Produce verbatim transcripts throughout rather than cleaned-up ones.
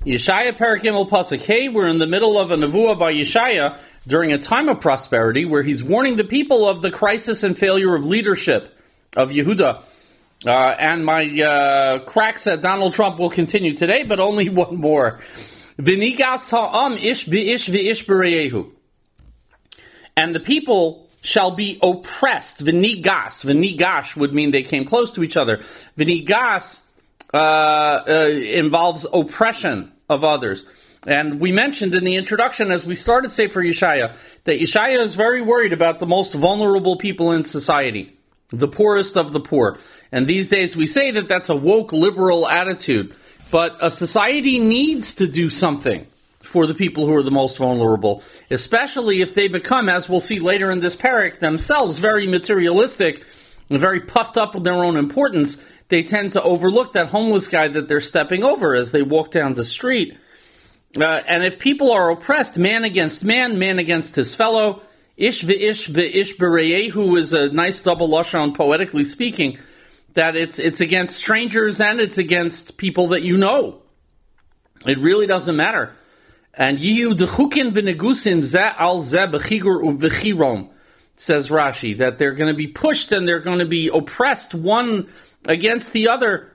Yeshaya Perek Gimel Pasuk Hey, we're in the middle of a nevuah by Yeshaya during a time of prosperity where he's warning the people of the crisis and failure of leadership of Yehuda. Uh, and my uh, cracks at Donald Trump will continue today, but only one more. V'nigas ha'am ish v'ish v'ish b'reyehu. And the people shall be oppressed. V'nigas. V'nigash would mean they came close to each other. V'nigas uh, uh, involves oppression of others. And we mentioned in the introduction as we started Sefer Yeshaya that Yeshaya is very worried about the most vulnerable people in society, the poorest of the poor. And these days we say that that's a woke liberal attitude. But a society needs to do something for the people who are the most vulnerable, especially if they become, as we'll see later in this parak, themselves very materialistic and very puffed up with their own importance. They tend to overlook that homeless guy that they're stepping over as they walk down the street. Uh, and if people are oppressed, man against man, man against his fellow, ish v'ish v'ish b'reyehu is a nice double lashon, poetically speaking, that it's it's against strangers and it's against people that you know. It really doesn't matter. And yiyu dechukin v'negusim ze al ze b'chigur u'v'chirom, says Rashi, that they're going to be pushed and they're going to be oppressed one against the other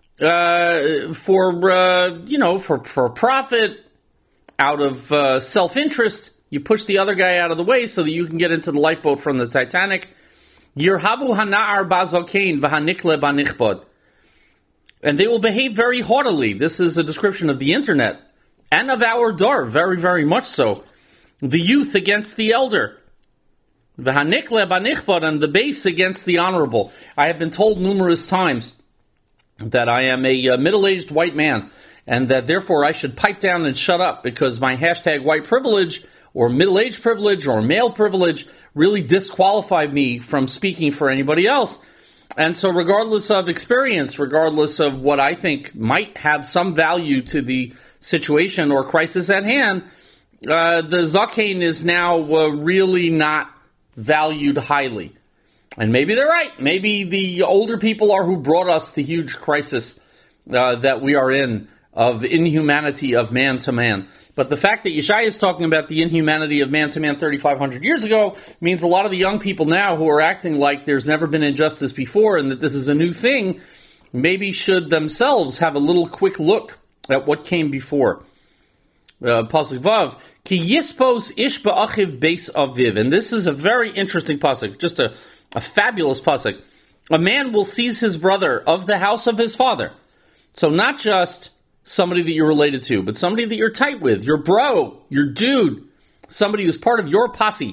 uh, for uh, you know for for profit, out of uh, self-interest. You push the other guy out of the way so that you can get into the lifeboat from the Titanic. Yirhavu hana'ar bazokein v'hanikle banichbod. And they will behave very haughtily. This is a description of the internet and of our dar, very, very much so. The youth against the elder. V'hanikle banichbod, and the base against the honorable. I have been told numerous times that I am a uh, middle-aged white man and that therefore I should pipe down and shut up because my hashtag white privilege or middle-aged privilege or male privilege really disqualified me from speaking for anybody else. And so regardless of experience, regardless of what I think might have some value to the situation or crisis at hand, uh, the Zakein is now uh, really not valued highly. And maybe they're right. Maybe the older people are who brought us the huge crisis uh, that we are in of inhumanity of man to man. But the fact that Yeshaya is talking about the inhumanity of man to man thirty-five hundred years ago means a lot of the young people now who are acting like there's never been injustice before and that this is a new thing, maybe should themselves have a little quick look at what came before. Uh, Pasuk Vav, Ki yispos ish ba'achiv beis aviv. And this is a very interesting pasuk, just a, a fabulous pasuk. A man will seize his brother of the house of his father. So not just somebody that you're related to, but somebody that you're tight with, your bro, your dude, somebody who's part of your posse.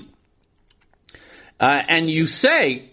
Uh, and you say,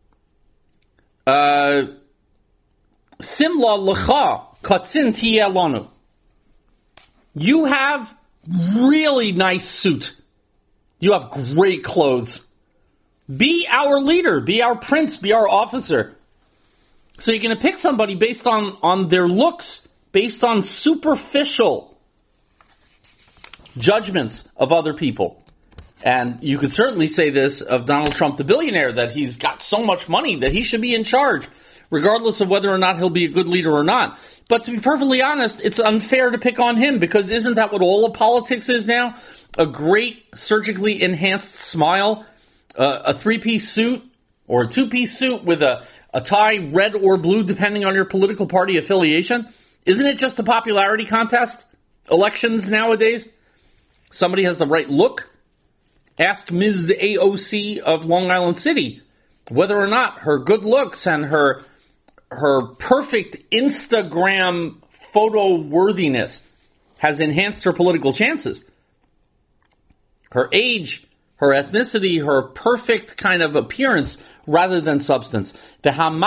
uh, Simla lecha katzin tiyeh lanu. You have really nice suit. You have great clothes. Be our leader, be our prince, be our officer. So you're going to pick somebody based on, on their looks, based on superficial judgments of other people. And you could certainly say this of Donald Trump, the billionaire, that he's got so much money that he should be in charge, regardless of whether or not he'll be a good leader or not. But to be perfectly honest, it's unfair to pick on him, because isn't that what all of politics is now? A great surgically enhanced smile, uh, a three-piece suit, or a two-piece suit with a, a tie, red or blue, depending on your political party affiliation. Isn't it just a popularity contest? Elections nowadays? Somebody has the right look. Ask Miz A O C of Long Island City whether or not her good looks and her her perfect Instagram photo worthiness has enhanced her political chances. Her age, her ethnicity, her perfect kind of appearance rather than substance. And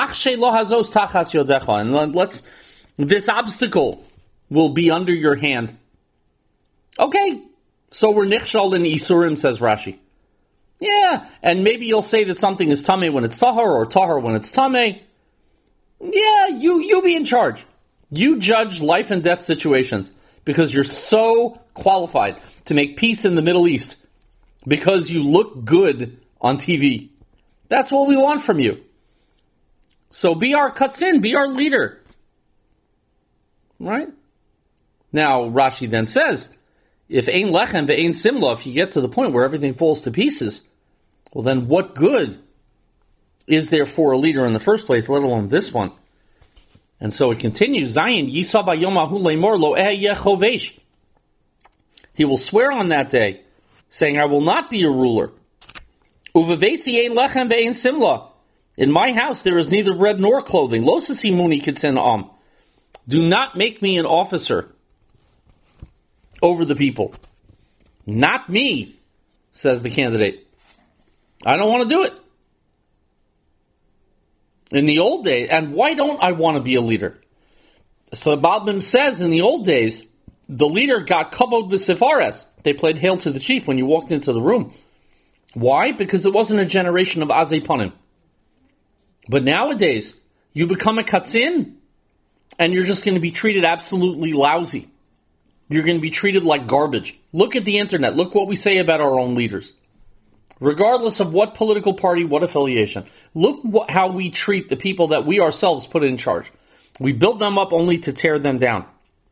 let's, this obstacle will be under your hand. Okay, so we're nichshal in Isurim, says Rashi. Yeah, and maybe you'll say that something is tameh when it's tahar, or tahar when it's tameh. Yeah, you, you be in charge. You judge life and death situations because you're so qualified to make peace in the Middle East because you look good on T V. That's what we want from you. So be our katzin, be our leader. Right? Now, Rashi then says, if ein lechem ve'ein simla, if you get to the point where everything falls to pieces, well then what good is there for a leader in the first place, let alone this one? And so it continues, Zayin, Yisab hayom ahu leimor lo ehyeh chovesh. He will swear on that day, saying, I will not be a ruler. Uvevesi ein lechem ve'ein simla. In my house there is neither bread nor clothing. Lo sasimuni kitsen am. Do not make me an officer over the people. Not me, says the candidate. I don't want to do it. In the old days, and why don't I want to be a leader? So the Balbim says in the old days, the leader got kavod v'sefares. They played Hail to the Chief when you walked into the room. Why? Because it wasn't a generation of azei panim. But nowadays, you become a katzin, and you're just going to be treated absolutely lousy. You're going to be treated like garbage. Look at the internet. Look what we say about our own leaders. Regardless of what political party, what affiliation. Look what, how we treat the people that we ourselves put in charge. We build them up only to tear them down.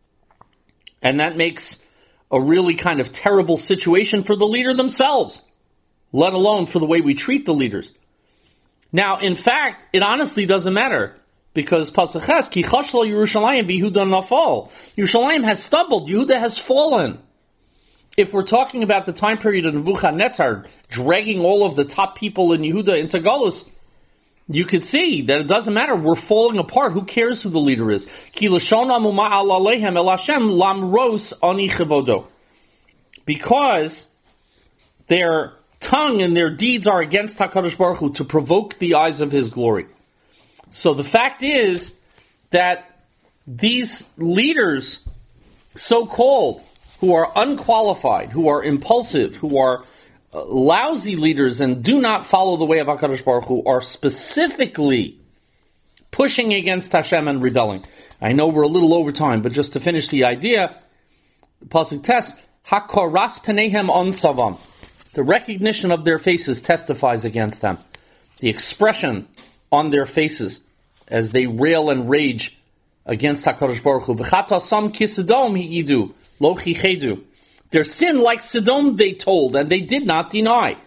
And that makes a really kind of terrible situation for the leader themselves, let alone for the way we treat the leaders. Now, in fact, it honestly doesn't matter. Because Pasaches, ki chashla Yerushalayim v'Yehuda nafal. Yerushalayim has stumbled. Yehuda has fallen. If we're talking about the time period of Nebuchadnezzar dragging all of the top people in Yehuda into Galus, you could see that it doesn't matter. We're falling apart. Who cares who the leader is? Ki lashon amuma al aleihem el Hashem lamros ani chivodo. Because their tongue and their deeds are against HaKadosh Baruch Hu to provoke the eyes of His glory. So the fact is that these leaders, so-called, who are unqualified, who are impulsive, who are uh, lousy leaders and do not follow the way of HaKadosh Baruch Hu, are specifically pushing against Hashem and rebelling. I know we're a little over time, but just to finish the idea, Pasuk Tes, HaKoras Penehem Onsavam. The recognition of their faces testifies against them. The expression on their faces as they rail and rage against HaKadosh Baruch Hu. V'chata sam ki Sodom hi'idu, lo chichedu. Their sin like Sodom they told, and they did not deny.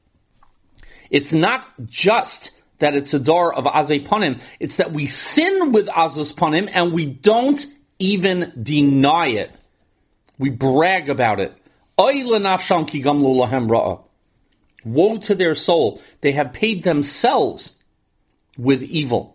It's not just that it's a dar of azei panim, it's that we sin with azos panim and we don't even deny it. We brag about it. Oy lenafsham ki gamlu lahem ra'a. Woe to their soul, they have paid themselves with evil.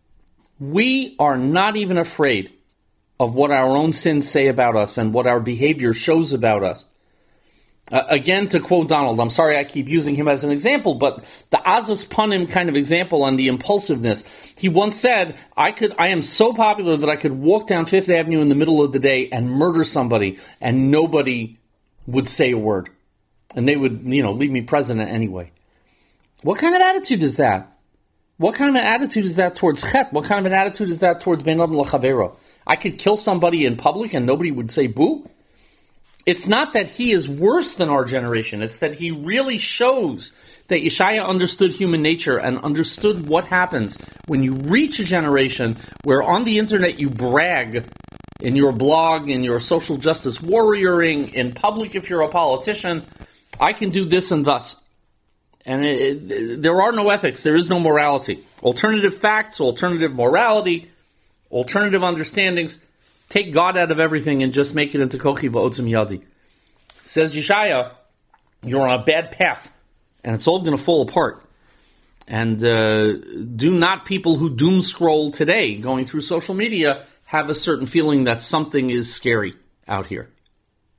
We are not even afraid of what our own sins say about us and what our behavior shows about us. Uh, again, to quote Donald, I'm sorry I keep using him as an example, but the Azos Panim kind of example on the impulsiveness. He once said, I could, I am so popular that I could walk down Fifth Avenue in the middle of the day and murder somebody and nobody would say a word. And they would, you know, leave me president anyway. What kind of attitude is that? What kind of an attitude is that towards chet? What kind of an attitude is that towards ben adam l'chavero? I could kill somebody in public and nobody would say boo? It's not that he is worse than our generation. It's that he really shows that Yeshaya understood human nature and understood what happens when you reach a generation where on the internet you brag in your blog, in your social justice warrioring, in public if you're a politician, I can do this and thus. And it, it, there are no ethics. There is no morality. Alternative facts, alternative morality, alternative understandings. Take God out of everything and just make it into kochi v'otzim yadi. Says Yeshaya, you're on a bad path, and it's all going to fall apart. And uh, do not people who doom scroll today, going through social media, have a certain feeling that something is scary out here.